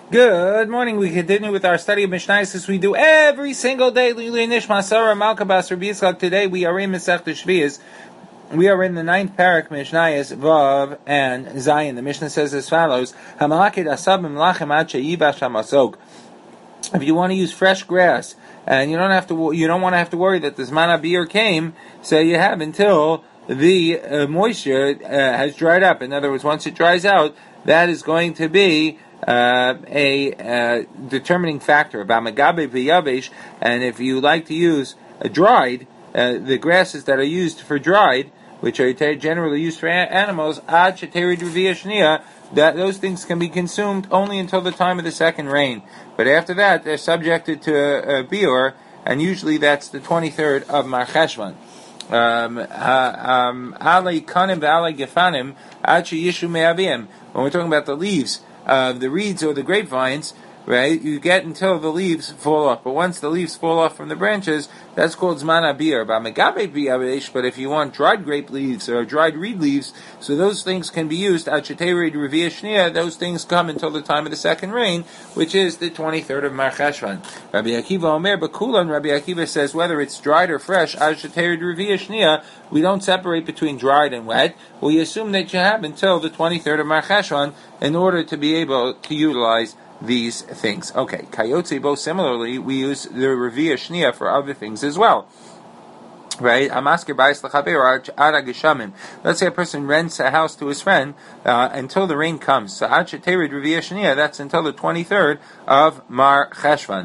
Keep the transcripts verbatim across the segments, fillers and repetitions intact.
Good morning. We continue with our study of Mishnayos as we do every single day. Lili Nishma Sarah Malka Bas Rabbi Yitzchak. Today we are in Masechta Shvius. We are in the ninth parak Mishnayos Vav and Zayin. The Mishnah says as follows: Hamalakid asab mlachem ad sheyibash hamasog. If you want to use fresh grass and you don't have to, you don't want to have to worry that the Zman HaBiur came, so you have until the uh, moisture uh, has dried up. In other words, once it dries out, that is going to be Uh, a uh, determining factor about Megabe v'yavesh, and if you like to use a dried, uh, the grasses that are used for dried, which are generally used for a- animals, ad sheterid revia shnia, that those things can be consumed only until the time of the second rain. But after that, they're subjected to a, a biur, and usually that's the twenty-third of Mar Cheshvan. Um, um, alei kanim v'alei gefanim ad sheyishu me'avim. When we're talking about the leaves of the reeds or the grapevines, right, you get until the leaves fall off. But once the leaves fall off from the branches, that's called Zman HaBiur. But if you want dried grape leaves or dried reed leaves, so those things can be used, those things come until the time of the second rain, which is the twenty-third of Mar Cheshvan. Rabbi Akiva Omer, Bekulan, Rabbi Akiva says whether it's dried or fresh, we don't separate between dried and wet. We assume that you have until the twenty-third of Mar Cheshvan in order to be able to utilize these things. Okay, Kayotze Bo, similarly, we use the Revia Shnia for other things as well. Right? Let's say a person rents a house to his friend uh, until the rain comes. So that's until the twenty-third of Mar Cheshvan.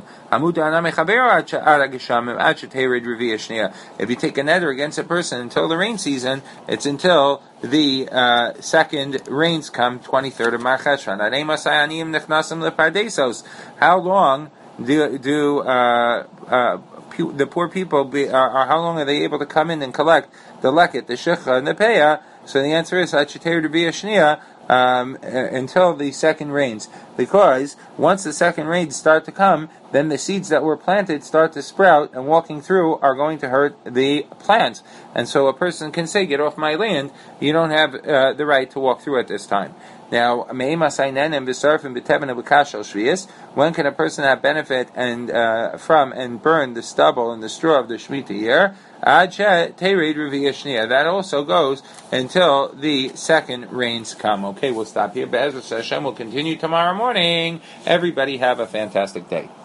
If you take a nether against a person until the rain season, it's until the uh, second rains come, twenty-third of Mar Cheshvan. How long do, do uh, uh, the poor people be, are, are, how long are they able to come in and collect the leket, the shechah, and the peah? So the answer is um, until the second rains, because once the second rains start to come, then the seeds that were planted start to sprout, and walking through are going to hurt the plants. And so a person can say, "Get off my land! You don't have uh, the right to walk through at this time." Now, when can a person have benefit and uh, from and burn the stubble and the straw of the Shemitah year? That also goes until the second rains come. Okay, we'll stop here. Be'ezras Hashem, we'll continue tomorrow morning. Everybody have a fantastic day.